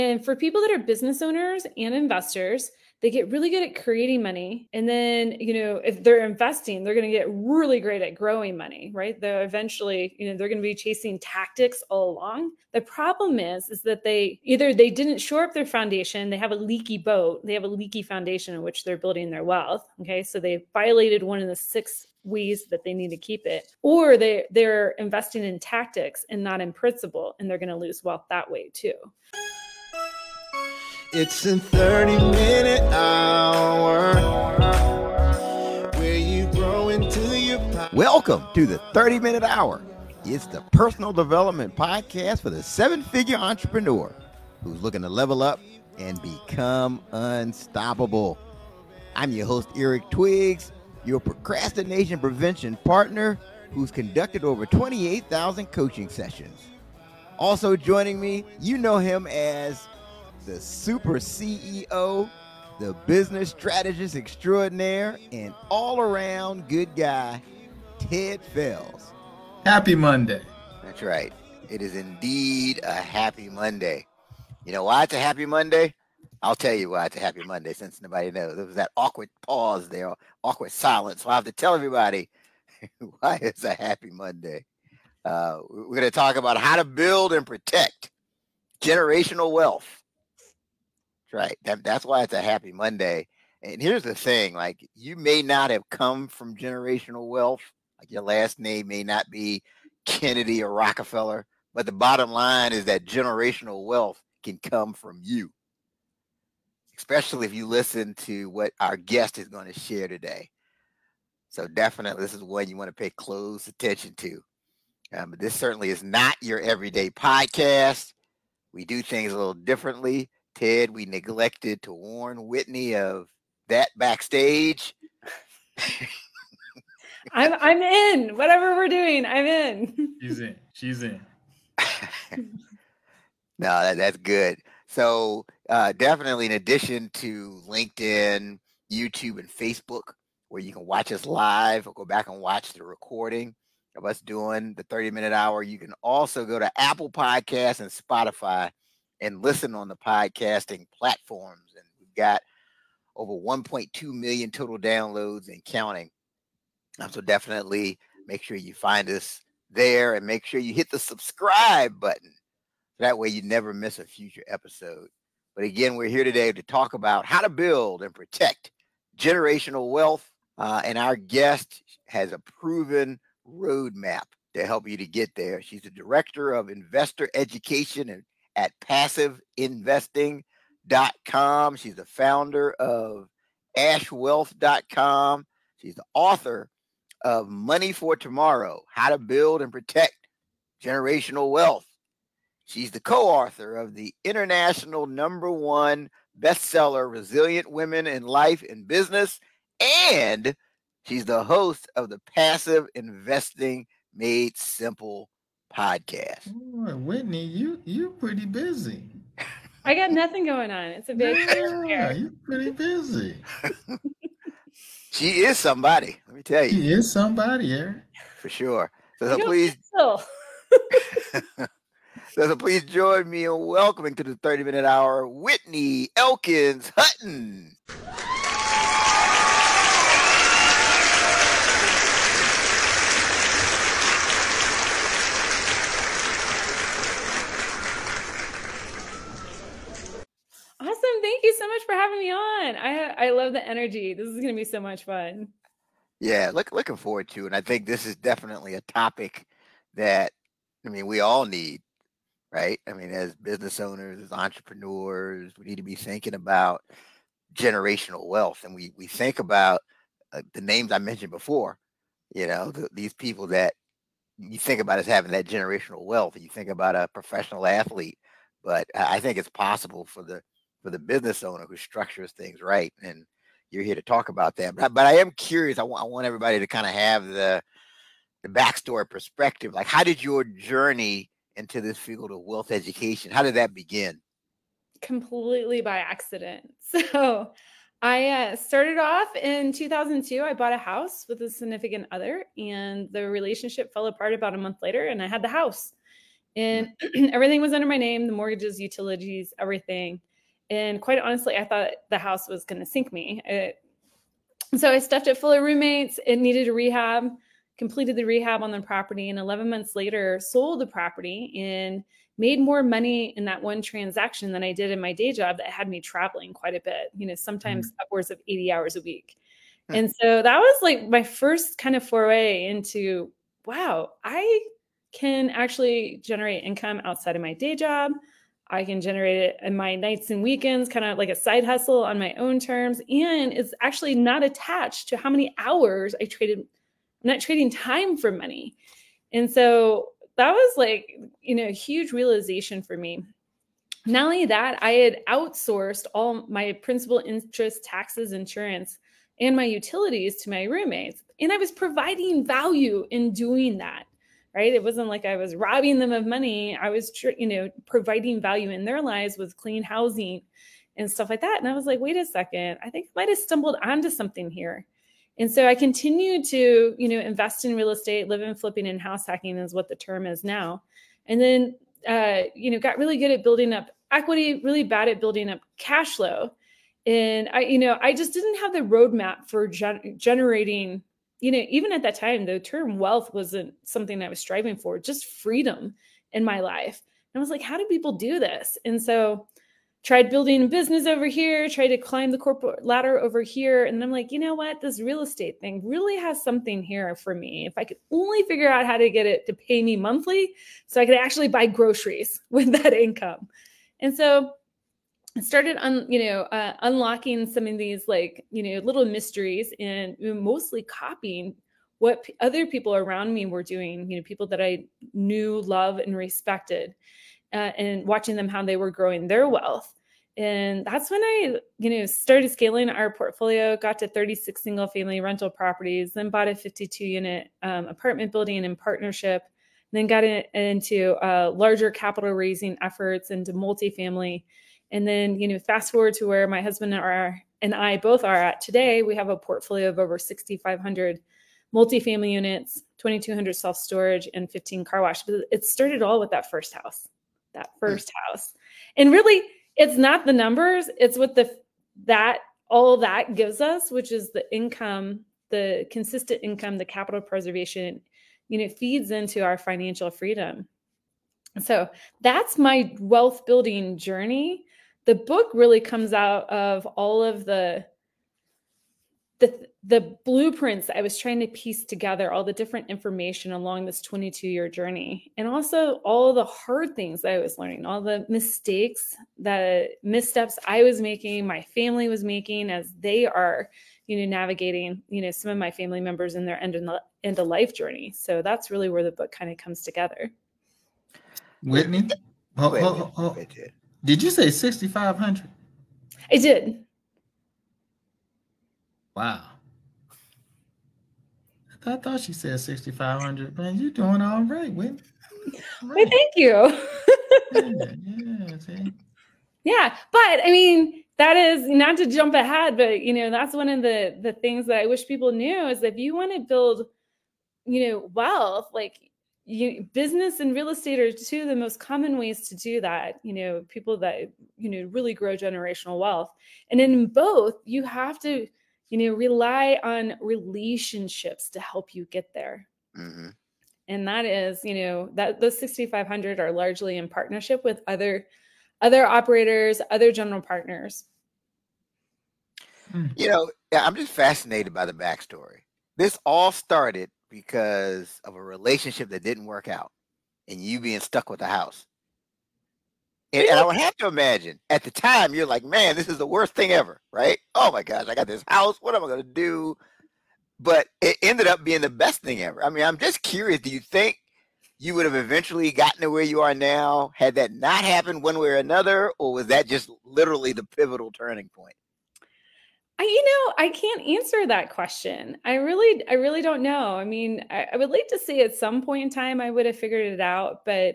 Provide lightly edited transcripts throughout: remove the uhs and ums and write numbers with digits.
And for people that are business owners and investors, they get really good at creating money. And then, if they're investing, they're going to get really great at growing money, right? They're eventually, they're going to be chasing tactics all along. The problem is that they didn't shore up their foundation. They have a leaky boat. They have a leaky foundation in which they're building their wealth. Okay. So they violated one of the 6 ways that they need to keep it, or they're investing in tactics and not in principle, and they're going to lose wealth that way too. It's a 30-minute hour where you grow into your power. Welcome to the 30-minute hour. It's the personal development podcast for the 7-figure entrepreneur who's looking to level up and become unstoppable. I'm your host, Eric Twiggs, your procrastination prevention partner who's conducted over 28,000 coaching sessions. Also joining me, you know him as the super CEO, the business strategist extraordinaire, and all-around good guy, Ted Fells. Happy Monday. That's right. It is indeed a happy Monday. You know why it's a happy Monday? I'll tell you why it's a happy Monday since nobody knows. There was that awkward pause there, awkward silence. So I have to tell everybody why it's a happy Monday. We're going to talk about how to build and protect generational wealth. Right. That's why it's a happy Monday. And here's the thing, like, you may not have come from generational wealth. Like, your last name may not be Kennedy or Rockefeller, but the bottom line is that generational wealth can come from you, especially if you listen to what our guest is going to share today. So definitely this is one you want to pay close attention to. But this certainly is not your everyday podcast. We do things a little differently. Ted, we neglected to warn Whitney of that backstage. I'm in. Whatever we're doing, I'm in. She's in. No, that's good. So definitely, in addition to LinkedIn, YouTube, and Facebook, where you can watch us live or go back and watch the recording of us doing the 30-minute hour, you can also go to Apple Podcasts and Spotify and listen on the podcasting platforms. And we've got over 1.2 million total downloads and counting. So definitely make sure you find us there and make sure you hit the subscribe button. That way you never miss a future episode. But again, we're here today to talk about how to build and protect generational wealth. And our guest has a proven roadmap to help you to get there. She's the director of investor education at PassiveInvesting.com. She's the founder of AshWealth.com. She's the author of Money for Tomorrow, How to Build and Protect Generational Wealth. She's the co-author of the international #1 bestseller, Resilient Women in Life and Business. And she's the host of the Passive Investing Made Simple podcast. Boy, Whitney, you pretty busy. I got nothing going on. It's a big you're pretty busy. She is somebody, let me tell you. She is somebody, Eric. For sure. So please join me in welcoming to the 30-minute hour, Whitney Elkins Hutton. Awesome. Thank you so much for having me on. I love the energy. This is going to be so much fun. Yeah, looking forward to it. And I think this is definitely a topic that, we all need, right? As business owners, as entrepreneurs, we need to be thinking about generational wealth. And we think about the names I mentioned before, these people that you think about as having that generational wealth. You think about a professional athlete, but I think it's possible for the business owner who structures things right. And you're here to talk about that. But I am curious. I want everybody to kind of have the backstory perspective. Like, how did your journey into this field of wealth education, how did that begin? Completely by accident. So I started off in 2002. I bought a house with a significant other, and the relationship fell apart about a month later, and I had the house. And everything was under my name, the mortgages, utilities, everything. And quite honestly, I thought the house was going to sink me. So I stuffed it full of roommates. It needed a rehab, completed the rehab on the property, and 11 months later sold the property and made more money in that one transaction than I did in my day job that had me traveling quite a bit, sometimes upwards of 80 hours a week. And so that was like my first kind of foray into, wow, I can actually generate income outside of my day job. I can generate it in my nights and weekends, kind of like a side hustle on my own terms. And it's actually not attached to how many hours I traded. I'm not trading time for money. And so that was like, a huge realization for me. Not only that, I had outsourced all my principal, interest, taxes, insurance, and my utilities to my roommates. And I was providing value in doing that. Right? It wasn't like I was robbing them of money. I was, providing value in their lives with clean housing and stuff like that. And I was like, wait a second, I think I might have stumbled onto something here. And so I continued to, invest in real estate, live in flipping and house hacking is what the term is now. And then, got really good at building up equity, really bad at building up cash flow. And I just didn't have the roadmap for generating, even at that time, the term wealth wasn't something I was striving for, just freedom in my life. And I was like, how do people do this? And so tried building a business over here, tried to climb the corporate ladder over here. And I'm like, you know what? This real estate thing really has something here for me. If I could only figure out how to get it to pay me monthly so I could actually buy groceries with that income. And so I started unlocking some of these little mysteries and mostly copying what other people around me were doing, people that I knew, loved, and respected, and watching them how they were growing their wealth. And that's when I, started scaling our portfolio, got to 36 single family rental properties, then bought a 52 unit apartment building in partnership, then got into larger capital raising efforts into multifamily. And then, fast forward to where my husband and I both are at today. We have a portfolio of over 6,500 multifamily units, 2,200 self-storage, and 15 car wash. But it started all with that first house. And really, it's not the numbers. It's what all that gives us, which is the income, the consistent income, the capital preservation, feeds into our financial freedom. So that's my wealth building journey. The book really comes out of all of the blueprints I was trying to piece together, all the different information along this 22-year journey, and also all the hard things that I was learning, all the mistakes, the missteps I was making, my family was making as they are, navigating, some of my family members in their end of life journey. So that's really where the book kind of comes together. Whitney, did you say 6,500? I did. Wow. I thought she said 6,500. Man, you're doing all right, Whitney. Right. Well, thank you. Yeah, but I mean, that is not to jump ahead, but that's one of the things that I wish people knew is that if you want to build, wealth, business and real estate are two of the most common ways to do that. People that, really grow generational wealth. And in both, you have to, rely on relationships to help you get there. Mm-hmm. And that is, that those 6,500 are largely in partnership with other operators, other general partners. I'm just fascinated by the backstory. This all started because of a relationship that didn't work out and you being stuck with the house. And I would have to imagine at the time, you're like, man, this is the worst thing ever, right? Oh my gosh, I got this house. What am I going to do? But it ended up being the best thing ever. I mean, I'm just curious. Do you think you would have eventually gotten to where you are now had that not happened one way or another? Or was that just literally the pivotal turning point? I can't answer that question. I really don't know. I mean, I would like to say at some point in time I would have figured it out, but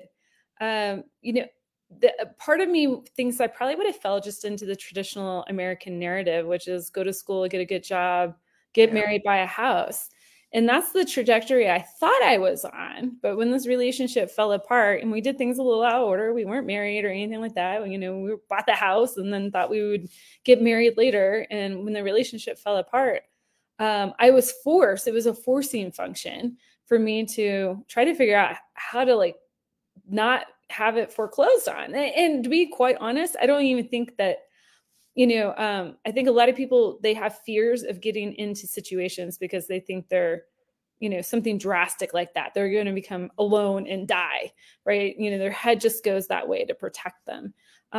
the part of me thinks I probably would have fell just into the traditional American narrative, which is go to school, get a good job, get married, buy a house. And that's the trajectory I thought I was on. But when this relationship fell apart and we did things a little out of order, we weren't married or anything like that. You know, we bought the house and then thought we would get married later. And when the relationship fell apart, I was forced, it was a forcing function for me to try to figure out how to like not have it foreclosed on. And to be quite honest, I don't even think that, you know, I think a lot of people, they have fears of getting into situations because they think they're, you know, something drastic like that. They're going to become alone and die, right? You know, their head just goes that way to protect them.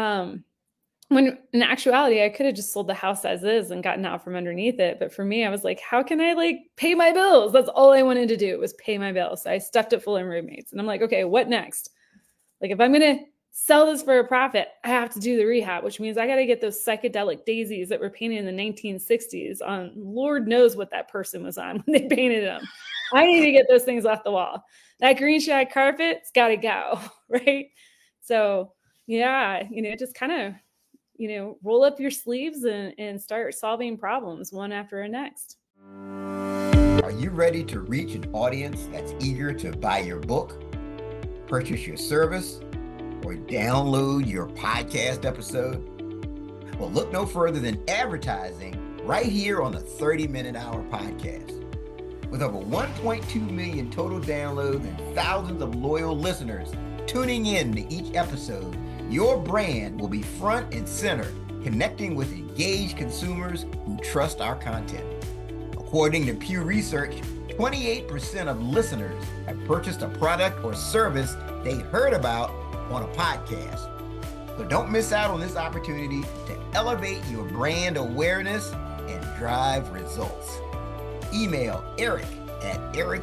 When in actuality, I could have just sold the house as is and gotten out from underneath it. But for me, I was like, how can I like pay my bills? That's all I wanted to do was pay my bills. So I stuffed it full of roommates. And I'm like, okay, what next? Like, if I'm going to sell this for a profit, I have to do the rehab, which means I got to get those psychedelic daisies that were painted in the 1960s on. Lord knows what that person was on when they painted them. I need to get those things off the wall. That green shag carpet's got to go, right? So, yeah, you know, just kind of, you know, roll up your sleeves and start solving problems one after the next. Are you ready to reach an audience that's eager to buy your book, purchase your service, or download your podcast episode? Well, look no further than advertising right here on the 30-Minute Hour podcast. With over 1.2 million total downloads and thousands of loyal listeners tuning in to each episode, your brand will be front and center, connecting with engaged consumers who trust our content. According to Pew Research, 28% of listeners have purchased a product or service they heard about on a podcast. So don't miss out on this opportunity to elevate your brand awareness and drive results. Email Eric at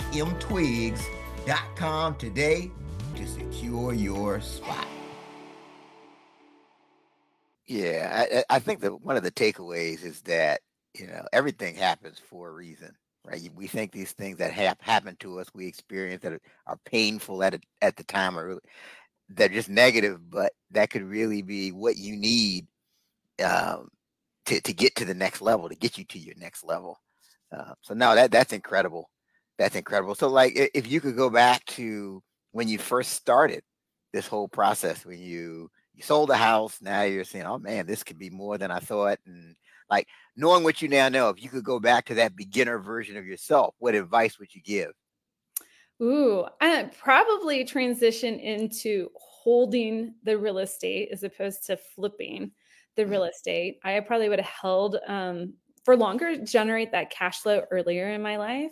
ericmtwiggs.com today to secure your spot. Yeah, I think that one of the takeaways is that, you know, everything happens for a reason, right? We think these things that happen to us, we experience that are painful at the time, or they're just negative, but that could really be what you need to get to the next level, to get you to your next level. So no, that's incredible. That's incredible. So like, if you could go back to when you first started this whole process, when you sold the house, now you're saying, oh man, this could be more than I thought. And like, knowing what you now know, if you could go back to that beginner version of yourself, what advice would you give? Ooh, I'd probably transition into holding the real estate as opposed to flipping the real estate. I probably would have held for longer, generate that cash flow earlier in my life.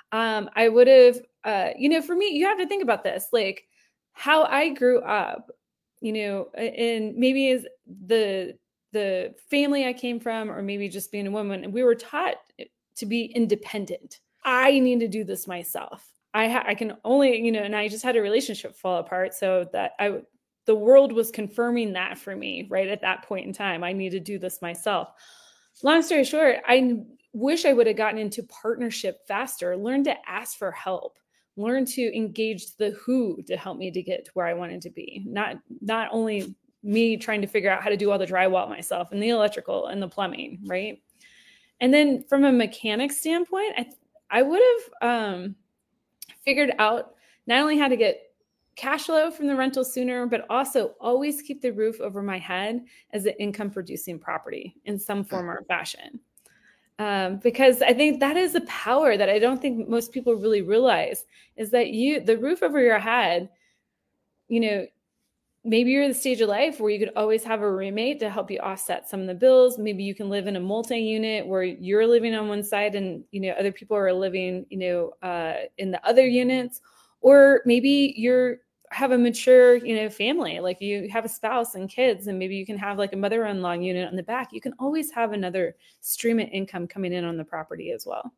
I would have, you know, for me, you have to think about this, like how I grew up, you know, and maybe is the family I came from, or maybe just being a woman, we were taught to be independent. I need to do this myself. I can only, you know, and I just had a relationship fall apart. So that the world was confirming that for me right at that point in time. I need to do this myself. Long story short, I wish I would have gotten into partnership faster, learn to ask for help, learn to engage the who to help me to get to where I wanted to be. Not only me trying to figure out how to do all the drywall myself and the electrical and the plumbing, right? And then from a mechanic standpoint, I would have figured out not only how to get cash flow from the rental sooner, but also always keep the roof over my head as an income producing property in some form or fashion. Because I think that is a power that I don't think most people really realize, is that the roof over your head, you know, maybe you're at the stage of life where you could always have a roommate to help you offset some of the bills. Maybe you can live in a multi-unit where you're living on one side and, you know, other people are living, you know, in the other units. Or maybe have a mature, you know, family, like you have a spouse and kids, and maybe you can have like a mother-in-law unit on the back. You can always have another stream of income coming in on the property as well.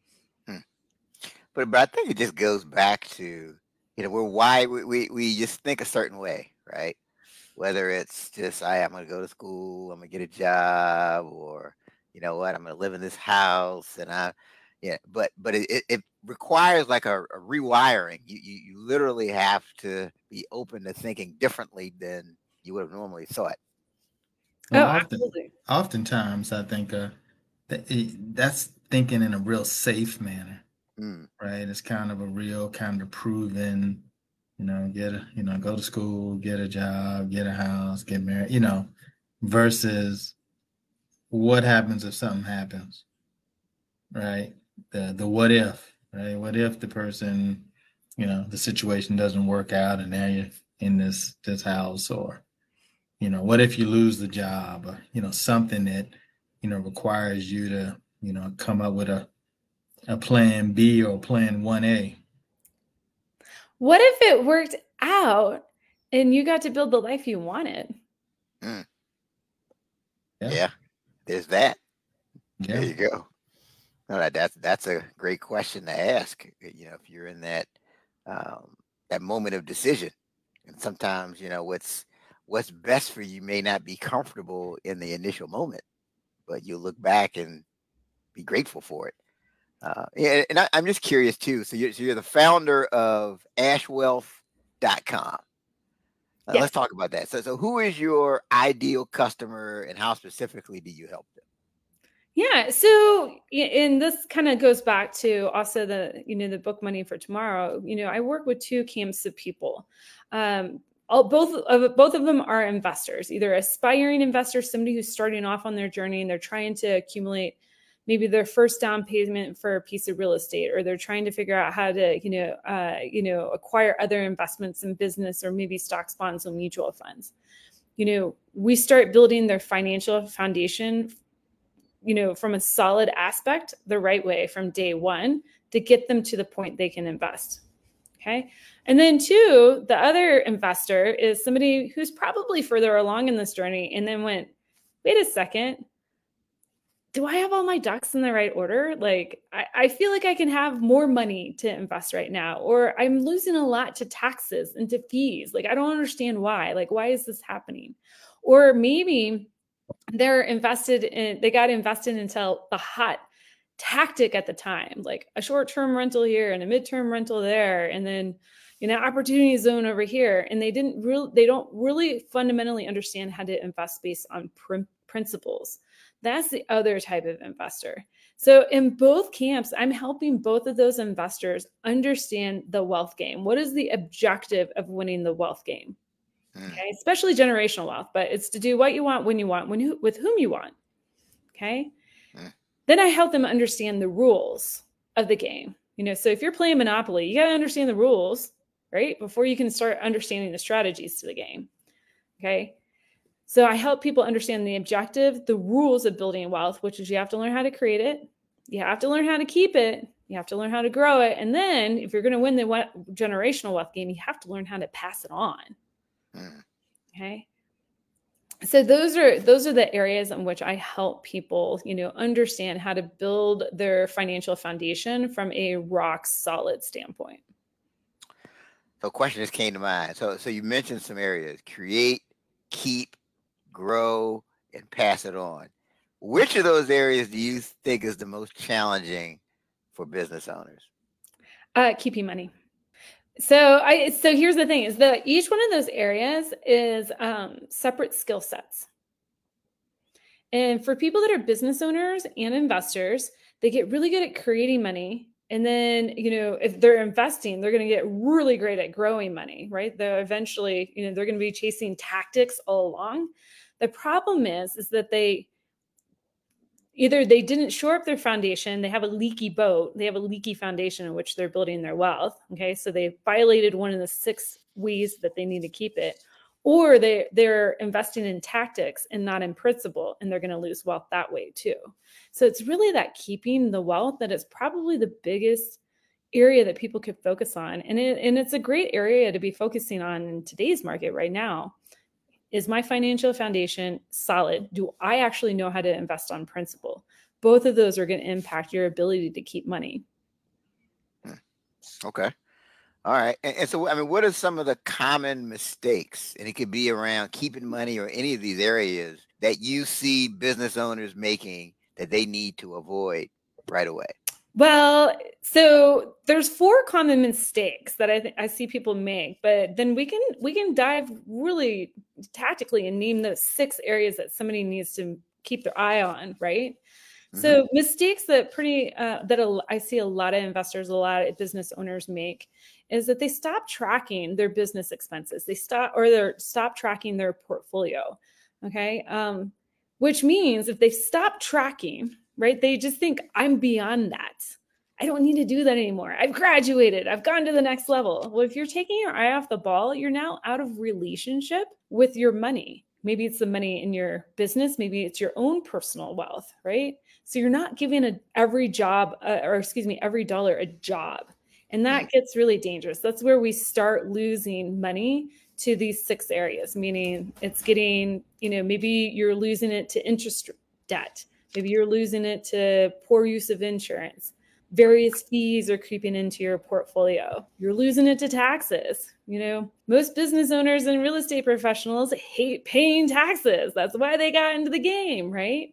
But I think it just goes back to, you know, we just think a certain way, right? Whether it's just, I'm going to go to school, I'm going to get a job, or, you know what, I'm going to live in this house. And but it requires like a rewiring. You literally have to be open to thinking differently than you would have normally thought. Well, absolutely. Oftentimes I think that's thinking in a real safe manner. Mm. right? It's kind of a real kind of proven, go to school, get a job, get a house, get married, versus what happens if something happens, right? The what if, right? What if the person, the situation doesn't work out and now you're in this house, or, what if you lose the job, or, something that, requires you to, come up with a plan B or plan 1A. What if it worked out and you got to build the life you wanted? Mm. Yeah. Yeah, there's that. Yeah. There you go. No, that's a great question to ask. If you're in that that moment of decision, and sometimes what's best for you may not be comfortable in the initial moment, but you'll look back and be grateful for it. Yeah, and I'm just curious too. So you're the founder of ashwealth.com. Yes. Let's talk about that. So who is your ideal customer, and how specifically do you help them? Yeah. So, and this kind of goes back to also the book Money for Tomorrow. I work with two camps of people. Both of them are investors, either aspiring investors, somebody who's starting off on their journey and they're trying to accumulate maybe their first down payment for a piece of real estate, or they're trying to figure out how to, acquire other investments in business, or maybe stocks, bonds, and mutual funds. We start building their financial foundation from a solid aspect the right way from day one to get them to the point they can invest. Okay. And then two, the other investor is somebody who's probably further along in this journey and then went, wait a second, do I have all my ducks in the right order? Like, I feel like I can have more money to invest right now, or I'm losing a lot to taxes and to fees. Like, I don't understand why. Like, why is this happening? Or maybe they got invested into the hot tactic at the time, like a short-term rental here and a midterm rental there, and then opportunity zone over here, and they don't really fundamentally understand how to invest based on principles. That's the other type of investor. So in both camps, I'm helping both of those investors understand the wealth game. What is the objective of winning the wealth game? Okay, especially generational wealth, but it's to do what you want, when you want, with whom you want. Okay. Then I help them understand the rules of the game. So if you're playing Monopoly, you got to understand the rules, right? Before you can start understanding the strategies to the game. Okay. So I help people understand the objective, the rules of building wealth, which is you have to learn how to create it. You have to learn how to keep it. You have to learn how to grow it. And then if you're going to win the generational wealth game, you have to learn how to pass it on. Okay. So those are the areas in which I help people, understand how to build their financial foundation from a rock solid standpoint. So a question just came to mind. So you mentioned some areas: create, keep, grow, and pass it on. Which of those areas do you think is the most challenging for business owners? Keeping money. So here's the thing: is that each one of those areas is separate skill sets. And for people that are business owners and investors, they get really good at creating money. And then, if they're investing, they're going to get really great at growing money, right? They're eventually, they're going to be chasing tactics all along. The problem is that they didn't shore up their foundation. They have a leaky boat. They have a leaky foundation in which they're building their wealth. Okay. So they violated one of the 6 ways that they need to keep it, or they're investing in tactics and not in principle, and they're going to lose wealth that way too. So it's really that keeping the wealth that is probably the biggest area that people could focus on. And it's a great area to be focusing on in today's market right now. Is my financial foundation solid? Do I actually know how to invest on principle? Both of those are going to impact your ability to keep money. Okay. All right. And so, what are some of the common mistakes? And it could be around keeping money or any of these areas that you see business owners making that they need to avoid right away. Well, so there's 4 common mistakes that I see people make, but then we can dive really tactically and name those 6 areas that somebody needs to keep their eye on, right? So mistakes that I see a lot of investors, a lot of business owners make is that they stop tracking their business expenses. They stop tracking their portfolio. Okay. Which means if they stop tracking, right, they just think I'm beyond that. I don't need to do that anymore. I've graduated. I've gone to the next level. Well, if you're taking your eye off the ball, you're now out of relationship with your money. Maybe it's the money in your business. Maybe it's your own personal wealth, right? So you're not giving every dollar a job. And that gets really dangerous. That's where we start losing money to these 6 areas, meaning it's getting, maybe you're losing it to interest debt. Maybe you're losing it to poor use of insurance. Various fees are creeping into your portfolio. You're losing it to taxes. Most business owners and real estate professionals hate paying taxes. That's why they got into the game, right?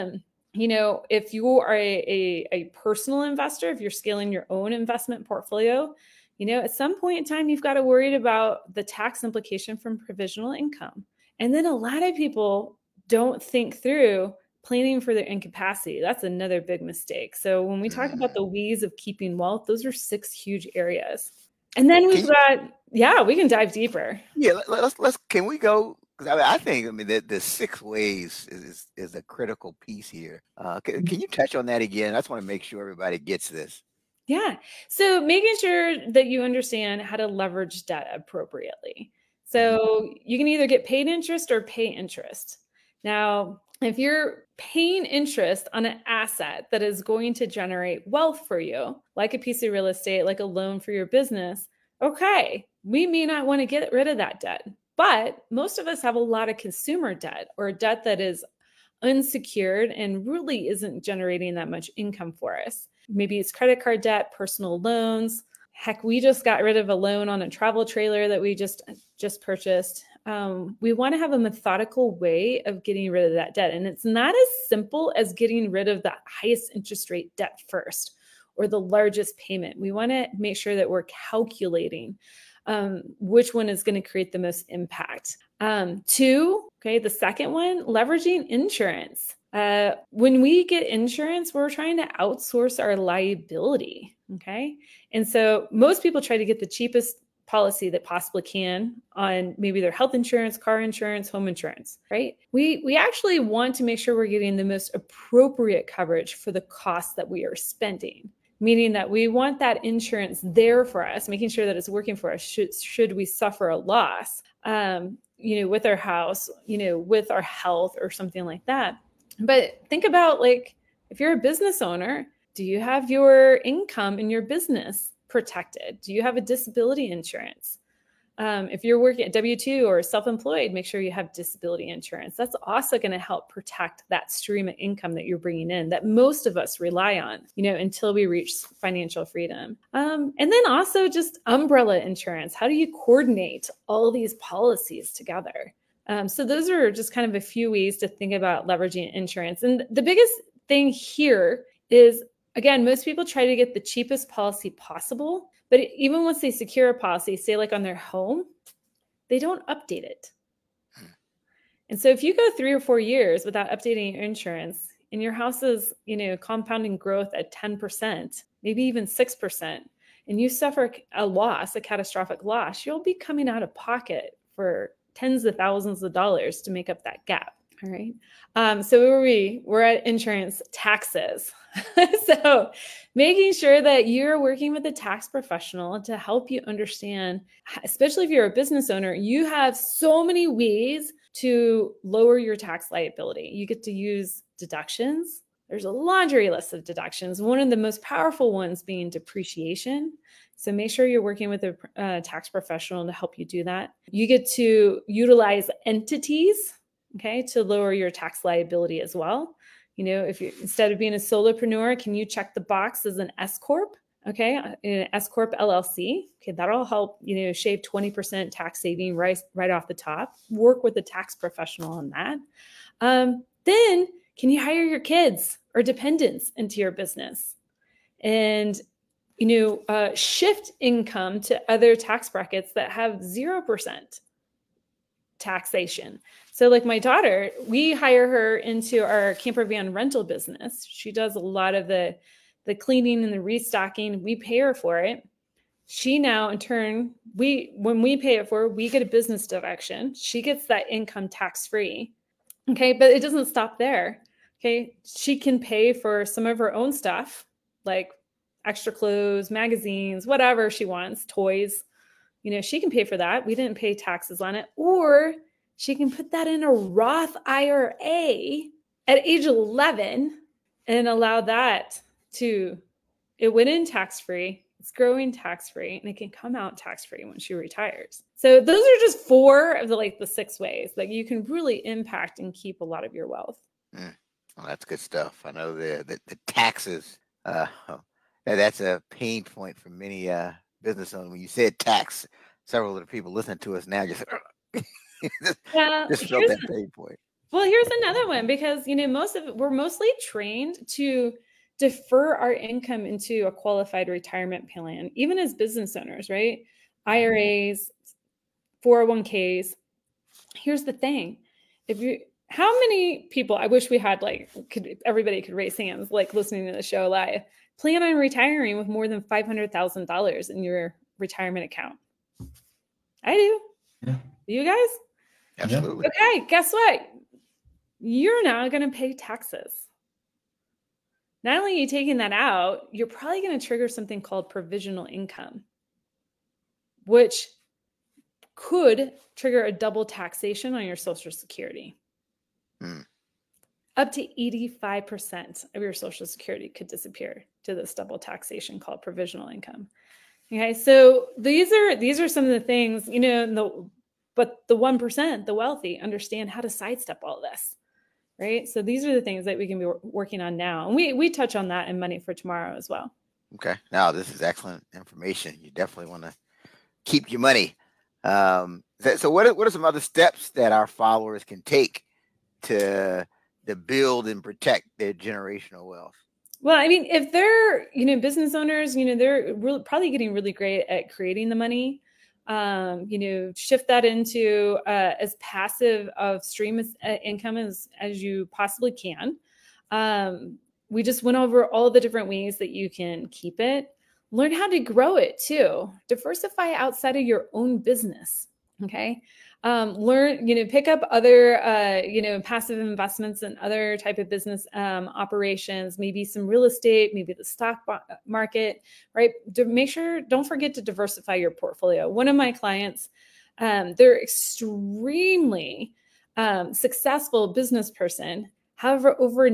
If you are a personal investor, if you're scaling your own investment portfolio, at some point in time, you've got to worry about the tax implication from provisional income. And then a lot of people don't think through planning for their incapacity. That's another big mistake. So when we talk about the ways of keeping wealth, those are 6 huge areas. And then we can dive deeper. Yeah, can we go? Because I think that the 6 ways is a critical piece here. Can you touch on that again? I just want to make sure everybody gets this. Yeah. So making sure that you understand how to leverage debt appropriately. So you can either get paid interest or pay interest. Now, if you're paying interest on an asset that is going to generate wealth for you, like a piece of real estate, like a loan for your business, okay, we may not want to get rid of that debt. But most of us have a lot of consumer debt or debt that is unsecured and really isn't generating that much income for us. Maybe it's credit card debt, personal loans. Heck, we just got rid of a loan on a travel trailer that we just purchased. We want to have a methodical way of getting rid of that debt. And it's not as simple as getting rid of the highest interest rate debt first or the largest payment. We want to make sure that we're calculating which one is going to create the most impact. 2, the second one, leveraging insurance. When we get insurance, we're trying to outsource our liability. Okay. And so most people try to get the cheapest policy that possibly can on maybe their health insurance, car insurance, home insurance, right? We actually want to make sure we're getting the most appropriate coverage for the cost that we are spending, meaning that we want that insurance there for us, making sure that it's working for us should we suffer a loss, with our house, with our health or something like that. But think about if you're a business owner, do you have your income in your business protected? Do you have a disability insurance? If you're working at W-2 or self-employed, make sure you have disability insurance. That's also going to help protect that stream of income that you're bringing in that most of us rely on, until we reach financial freedom. And then also just umbrella insurance. How do you coordinate all these policies together? So those are just kind of a few ways to think about leveraging insurance. And the biggest thing here is, again, most people try to get the cheapest policy possible, but even once they secure a policy, say like on their home, they don't update it. And so if you go 3 or 4 years without updating your insurance and your house is, compounding growth at 10%, maybe even 6%, and you suffer a catastrophic loss, you'll be coming out of pocket for tens of thousands of dollars to make up that gap. All right. So where were we? We're at insurance, taxes. So making sure that you're working with a tax professional to help you understand, especially if you're a business owner, you have so many ways to lower your tax liability. You get to use deductions. There's a laundry list of deductions. One of the most powerful ones being depreciation. So make sure you're working with a tax professional to help you do that. You get to utilize entities, to lower your tax liability as well. If you, instead of being a solopreneur, can you check the box as an S Corp? An S Corp LLC. That'll help, shave 20% tax saving right off the top. Work with a tax professional on that. Then can you hire your kids or dependents into your business? And shift income to other tax brackets that have 0%. taxation. So like my daughter, we hire her into our camper van rental business. She does a lot of the cleaning and the restocking. We pay her for it. She now in turn, when we pay it for her, we get a business deduction. She gets that income tax free. Okay. But it doesn't stop there. Okay. She can pay for some of her own stuff, like extra clothes, magazines, whatever she wants, toys. She can pay for that. We didn't pay taxes on it. Or she can put that in a Roth IRA at age 11 and allow that it went in tax-free. It's growing tax-free, and it can come out tax-free when she retires. So those are just 4 of the 6 ways that you can really impact and keep a lot of your wealth. Well, that's good stuff. I know the taxes, that's a pain point for many business owners. When you said tax, several of the people listening to us now just felt that pain point. Well, here's another one, because we're mostly trained to defer our income into a qualified retirement plan, even as business owners, right? IRAs, 401ks. Here's the thing. How many people, I wish we had everybody could raise hands, listening to the show live, plan on retiring with more than $500,000 in your retirement account? I do. Yeah. You guys? Absolutely. Okay, guess what? You're now going to pay taxes. Not only are you taking that out, you're probably going to trigger something called provisional income, which could trigger a double taxation on your Social Security. Up to 85% of your Social Security could disappear to this double taxation called provisional income. Okay, so these are some of the things, but the 1%, the wealthy, understand how to sidestep all this, right? So these are the things that we can be working on now. And we touch on that in Money for Tomorrow as well. Okay. Now, this is excellent information. You definitely want to keep your money. So what are some other steps that our followers can take to build and protect their generational wealth? Well, I mean, if they're, business owners, they're probably getting really great at creating the money. Shift that into as passive of stream income as you possibly can. We just went over all the different ways that you can keep it. Learn how to grow it too. Diversify outside of your own business. Okay. Learn, pick up other, passive investments and other type of business operations, maybe some real estate, maybe the stock market, right? Don't forget to diversify your portfolio. One of my clients, they're extremely successful business person. However, over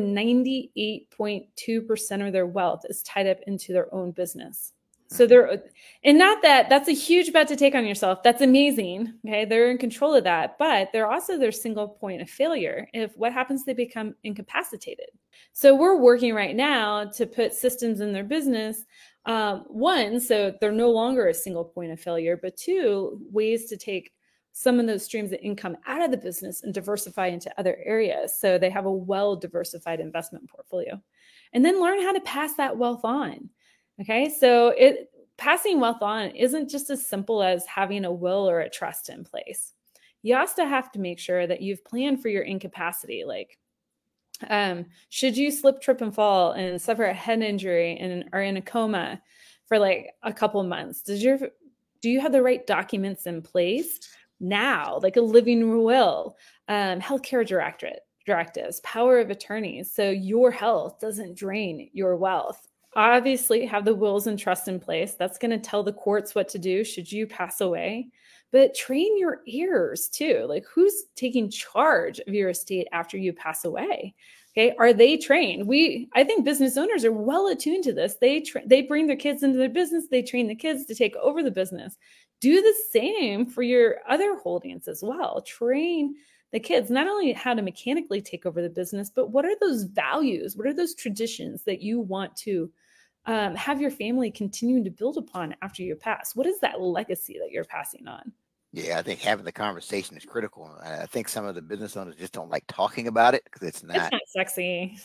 98.2% of their wealth is tied up into their own business. So that's a huge bet to take on yourself. That's amazing. Okay. They're in control of that, but they're also their single point of failure. What happens, they become incapacitated. So we're working right now to put systems in their business. 1, so they're no longer a single point of failure, but 2, ways to take some of those streams of income out of the business and diversify into other areas. So they have a well-diversified investment portfolio, and then learn how to pass that wealth on. Okay. So passing wealth on isn't just as simple as having a will or a trust in place. You also have to make sure that you've planned for your incapacity. Should you slip, trip, and fall and suffer a head injury and are in a coma for a couple of months, do you have the right documents in place now, like a living will, healthcare directives, power of attorneys, so your health doesn't drain your wealth? Obviously, have the wills and trusts in place. That's going to tell the courts what to do should you pass away. But train your heirs too. Who's taking charge of your estate after you pass away? Okay, are they trained? I think business owners are well attuned to this. They bring their kids into their business. They train the kids to take over the business. Do the same for your other holdings as well. Train the kids not only how to mechanically take over the business, but what are those values? What are those traditions that you want to have your family continue to build upon after you pass? What is that legacy that you're passing on? Yeah, I think having the conversation is critical. I think some of the business owners just don't like talking about it because it's not sexy.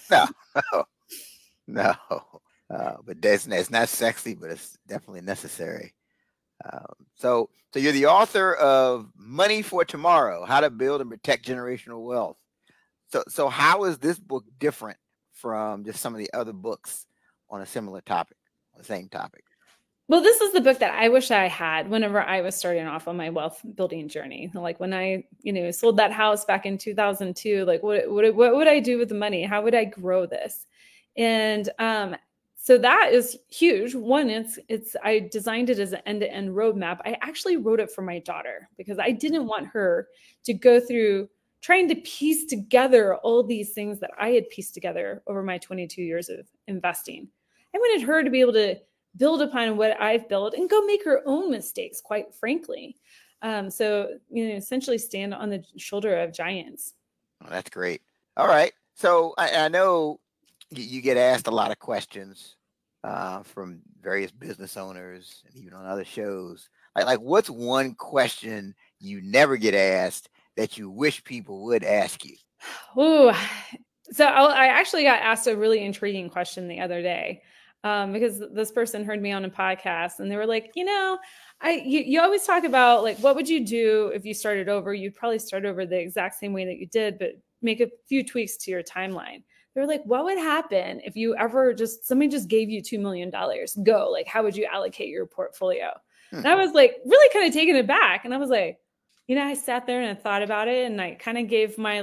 No. But it's not sexy, but it's definitely necessary. So you're the author of Money for Tomorrow: How to Build and Protect Generational Wealth. So how is this book different from just some of the other books on a similar topic, on the same topic? Well, this is the book that I wish I had whenever I was starting off on my wealth building journey. Like when I, sold that house back in 2002, like what would I do with the money? How would I grow this? And so that is huge. One, I designed it as an end-to-end roadmap. I actually wrote it for my daughter because I didn't want her to go through trying to piece together all these things that I had pieced together over my 22 years of investing. I wanted her to be able to build upon what I've built and go make her own mistakes, quite frankly. So, essentially stand on the shoulder of giants. Oh, that's great. All right. So I know you get asked a lot of questions from various business owners and even on other shows. Like what's one question you never get asked that you wish people would ask you? Ooh, so I actually got asked a really intriguing question the other day because this person heard me on a podcast and they were like, you always talk about like, what would you do if you started over? You'd probably start over the exact same way that you did, but make a few tweaks to your timeline. They were like, what would happen if you ever somebody just gave you $2 million? Go, like, how would you allocate your portfolio? And I was like, really kind of taken aback. And I was like, I sat there and I thought about it and I kind of gave my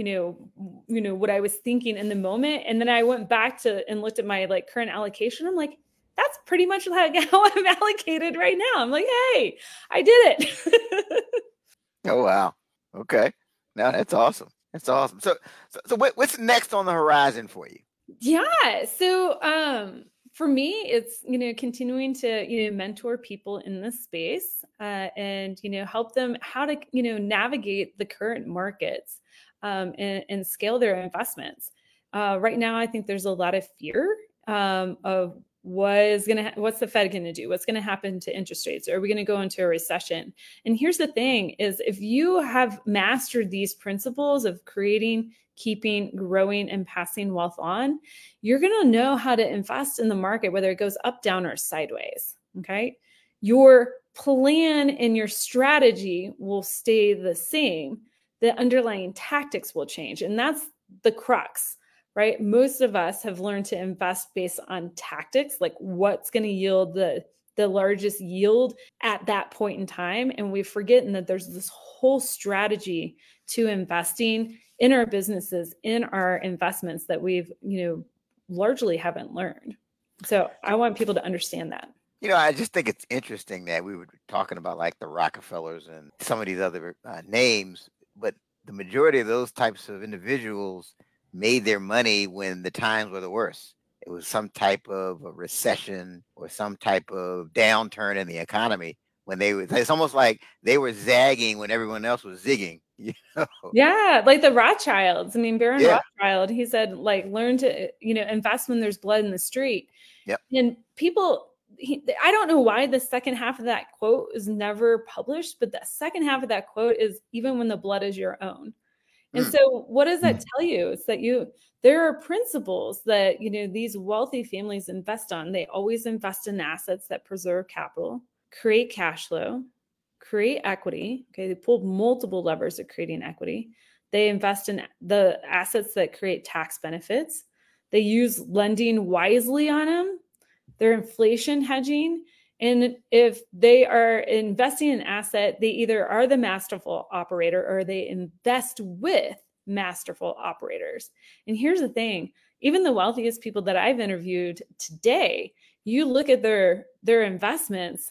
what I was thinking in the moment. And then I went back and looked at my current allocation. I'm like, that's pretty much like how I'm allocated right now. I'm like, hey, I did it. Oh, wow. Okay. No, that's awesome. That's awesome. So what's next on the horizon for you? Yeah. So, for me, it's, continuing to, mentor people in this space and, help them how to, navigate the current markets and scale their investments. Right now, I think there's a lot of fear of what's the Fed going to do? What's going to happen to interest rates? Are we going to go into a recession? And here's the thing is if you have mastered these principles of creating, keeping, growing, and passing wealth on, you're going to know how to invest in the market, whether it goes up, down, or sideways. Okay. Your plan and your strategy will stay the same. The underlying tactics will change. And that's the crux, right? Most of us have learned to invest based on tactics, like what's going to yield the largest yield at that point in time. And we've forgotten that there's this whole strategy to investing in our businesses, in our investments that we've, largely haven't learned. So I want people to understand that. I just think it's interesting that we were talking about like the Rockefellers and some of these other names, but the majority of those types of individuals made their money when the times were the worst. It was some type of a recession or some type of downturn in the economy when it's almost like they were zagging when everyone else was zigging. Yeah, like the Rothschilds. I mean, Baron Rothschild, he said, learn to, invest when there's blood in the street. Yep. And people, I don't know why the second half of that quote is never published, but the second half of that quote is even when the blood is your own. And so what does that tell you? It's that there are principles that, these wealthy families invest on. They always invest in assets that preserve capital, create cash flow, create equity. Okay. They pull multiple levers of creating equity. They invest in the assets that create tax benefits. They use lending wisely on them. They're inflation hedging. And if they are investing in an asset, they either are the masterful operator or they invest with masterful operators. And here's the thing, even the wealthiest people that I've interviewed today, you look at their investments,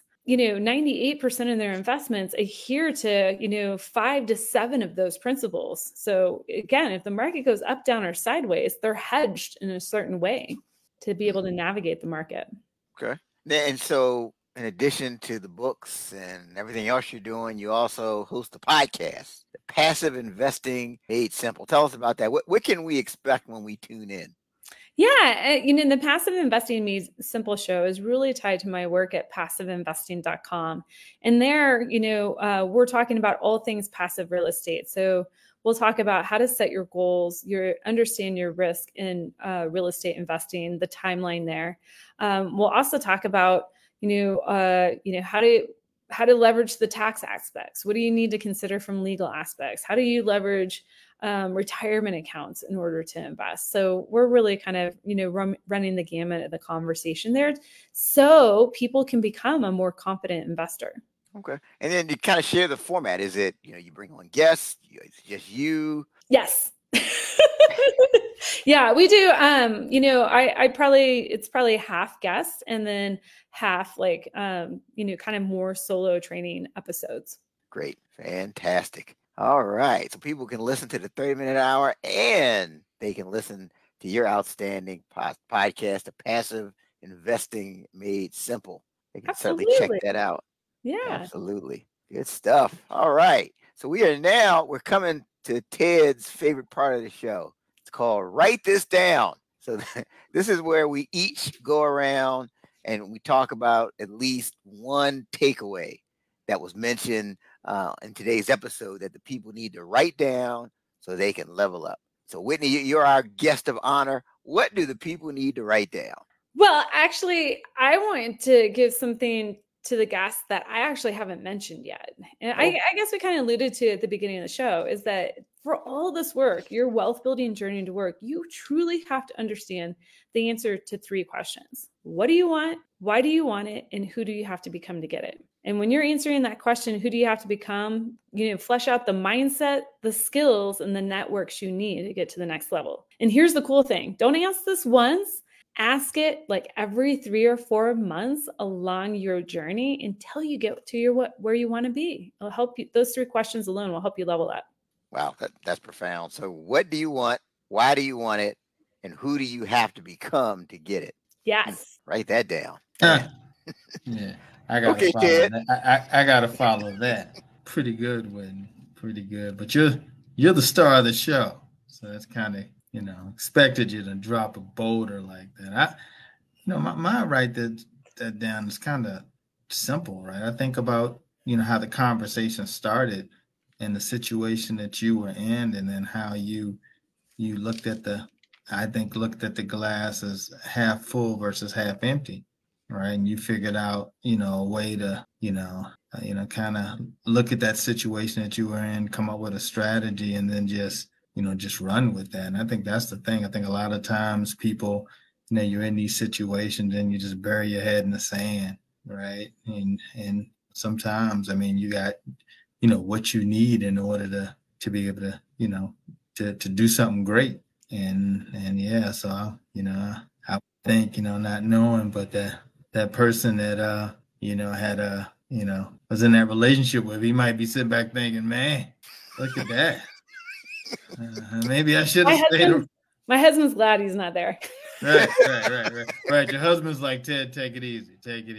98% of their investments adhere to, 5 to 7 of those principles. So again, if the market goes up, down, or sideways, they're hedged in a certain way to be able to navigate the market. Okay. And so in addition to the books and everything else you're doing, you also host a podcast, Passive Investing Made Simple. Tell us about that. What can we expect when we tune in? Yeah, the Passive Investing Made Simple show is really tied to my work at passiveinvesting.com. And there, we're talking about all things passive real estate. So we'll talk about how to set your goals, understand your risk in real estate investing, the timeline there. We'll also talk about, how to how to leverage the tax aspects. What do you need to consider from legal aspects? How do you leverage retirement accounts in order to invest? So we're really kind of, running the gamut of the conversation there so people can become a more confident investor. Okay. And then you kind of share the format. Is it, you bring on guests? It's just you? Yes. Yeah, we do. It's probably half guests and then half like, kind of more solo training episodes. Great. Fantastic. All right. So people can listen to the 30-minute hour and they can listen to your outstanding podcast, The Passive Investing Made Simple. They can certainly check that out. Yeah. Absolutely. Good stuff. All right. So we're coming to Ted's favorite part of the show. It's called Write This Down. So this is where we each go around and we talk about at least one takeaway that was mentioned in today's episode that the people need to write down so they can level up. So Whitney, you're our guest of honor. What do the people need to write down? Well, actually, I want to give something to the guests that I actually haven't mentioned yet. And I guess we kind of alluded to at the beginning of the show is that for all this work, your wealth building journey to work, you truly have to understand the answer to 3 questions. What do you want? Why do you want it? And who do you have to become to get it? And when you're answering that question, who do you have to become? Flesh out the mindset, the skills, and the networks you need to get to the next level. And here's the cool thing. Don't ask this once. Ask it like every 3 or 4 months along your journey until you get to where you want to be. It'll help you. Those 3 questions alone will help you level up. Wow, that's profound. So what do you want? Why do you want it? And who do you have to become to get it? Yes. Write that down. Yeah, I gotta follow that. I gotta follow that. Pretty good, Whitney. Pretty good. But you're the star of the show, so that's kind of expected you to drop a boulder like that. My write that down is kind of simple, right? I think about how the conversation started and the situation that you were in, and then how you looked at the glass as half full versus half empty, right? And you figured out a way to kind of look at that situation that you were in, come up with a strategy, and then just run with that. And I think that's the thing. I think a lot of times people, you're in these situations and you just bury your head in the sand, right? And sometimes, you got, what you need in order to be able to do something great. And yeah, so, I think, not knowing, but that person that, had was in that relationship with, he might be sitting back thinking, man, look at that. Maybe I should have stayed. My husband's glad he's not there. Right. Your husband's like, Ted, take it easy.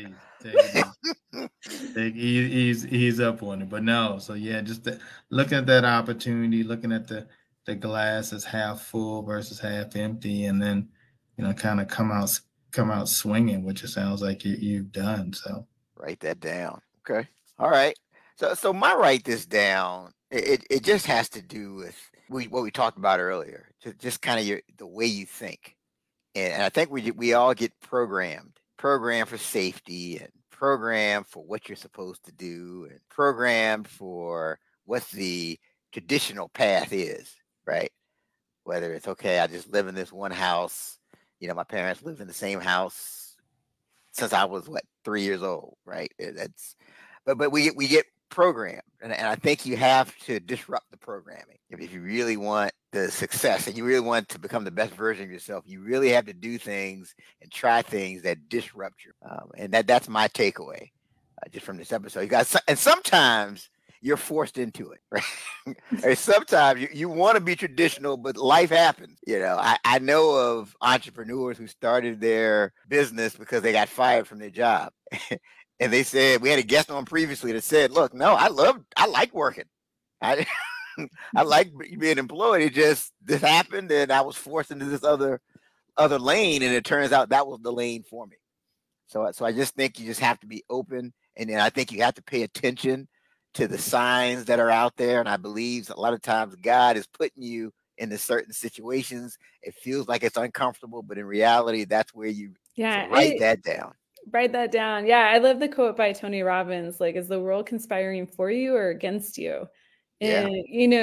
He's up on it, but no. So yeah, just looking at that opportunity, looking at the glass as half full versus half empty, and then kind of come out swinging, which it sounds like you've done. So write that down. Okay. All right. So my write this down. It just has to do with what we talked about earlier, just kind of the way you think. And I think we all get programmed for safety, and programmed for what you're supposed to do, and programmed for what the traditional path is, right? Whether it's, okay, I just live in this one house. My parents lived in the same house since I was 3 years old, right? But we get programmed, and I think you have to disrupt the programming if you really want the success and you really want to become the best version of yourself. You really have to do things and try things that disrupt you, and that's my takeaway just from this episode. You guys, and sometimes you're forced into it, right? Or sometimes you want to be traditional, but life happens. I know of entrepreneurs who started their business because they got fired from their job. And they said, we had a guest on previously that said, look, no, I like working. I like being employed. This happened and I was forced into this other lane. And it turns out that was the lane for me. So I just think you just have to be open. And then I think you have to pay attention to the signs that are out there. And I believe a lot of times God is putting you into certain situations. It feels like it's uncomfortable, but in reality, that's where you write that down. Write that down. Yeah, I love the quote by Tony Robbins, like, is the world conspiring for you or against you? Yeah. And,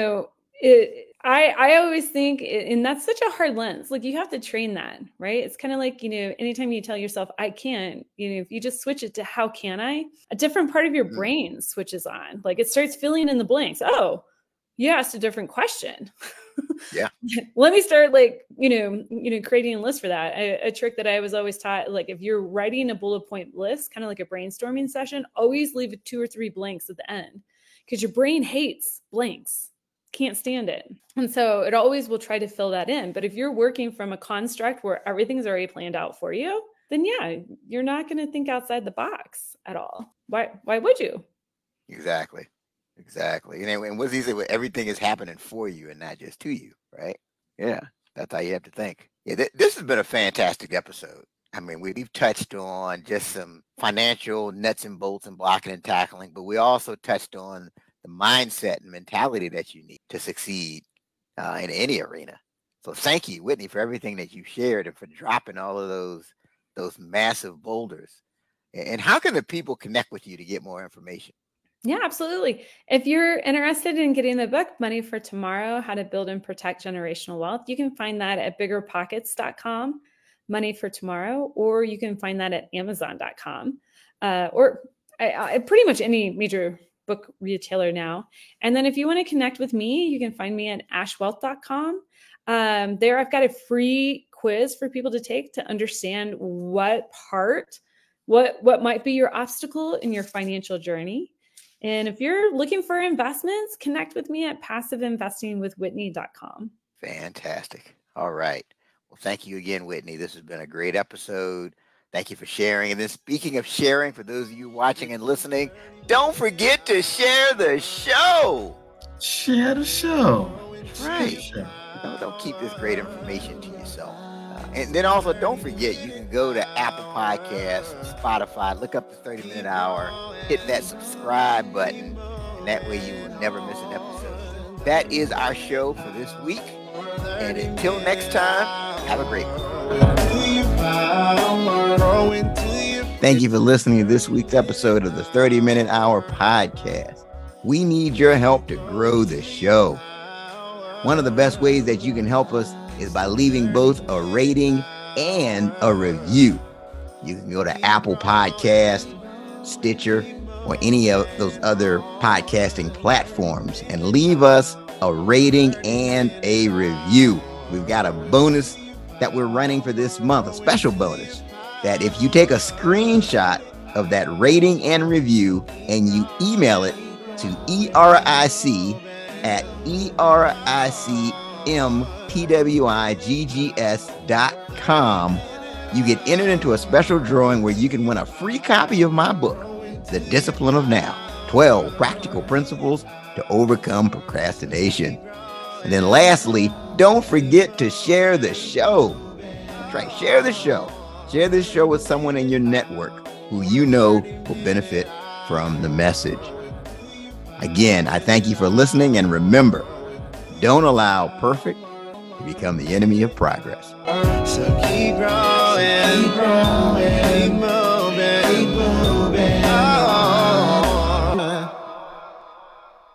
I always think, and that's such a hard lens. Like, you have to train that, right? It's kind of like, anytime you tell yourself, I can't, if you just switch it to how can I, a different part of your brain switches on. Like, it starts filling in the blanks. Oh, you asked a different question. Yeah. Let me start creating a list for that. A trick that I was always taught, like if you're writing a bullet point list, kind of like a brainstorming session, always leave 2 or 3 blanks at the end because your brain hates blanks, can't stand it. And so it always will try to fill that in. But if you're working from a construct where everything's already planned out for you, then yeah, you're not going to think outside the box at all. Why would you? Exactly. And what's easy when everything is happening for you and not just to you, right? Yeah, that's how you have to think. Yeah, this has been a fantastic episode. I mean, we've touched on just some financial nuts and bolts and blocking and tackling, but we also touched on the mindset and mentality that you need to succeed in any arena. So thank you, Whitney, for everything that you shared and for dropping all of those massive boulders. And how can the people connect with you to get more information? Yeah, absolutely. If you're interested in getting the book, Money for Tomorrow, How to Build and Protect Generational Wealth, you can find that at biggerpockets.com, Money for Tomorrow, or you can find that at amazon.com, or pretty much any major book retailer now. And then if you want to connect with me, you can find me at ashwealth.com. There I've got a free quiz for people to take to understand what might be your obstacle in your financial journey. And if you're looking for investments, connect with me at passiveinvestingwithwhitney.com. Fantastic. All right. Well, thank you again, Whitney. This has been a great episode. Thank you for sharing. And then speaking of sharing, for those of you watching and listening, don't forget to share the show. Share the show. Right. Sure. Don't keep this great information to yourself. And then also, don't forget, you can go to Apple Podcasts, Spotify, look up the 30-minute hour, hit that subscribe button, and that way you will never miss an episode. That is our show for this week. And until next time, have a great one. Thank you for listening to this week's episode of the 30-minute hour podcast. We need your help to grow the show. One of the best ways that you can help us is by leaving both a rating and a review. You can go to Apple Podcast, Stitcher, or any of those other podcasting platforms and leave us a rating and a review. We've got a bonus that we're running for this month, a special bonus, that if you take a screenshot of that rating and review and you email it to eric@ericmpwiggs.com, you get entered into a special drawing where you can win a free copy of my book, The Discipline of Now, 12 Practical Principles to Overcome Procrastination. And then lastly, don't forget to share the show. That's right, share the show. Share this show with someone in your network who you know will benefit from the message. Again, I thank you for listening, and remember, don't allow perfect to become the enemy of progress. So keep growing.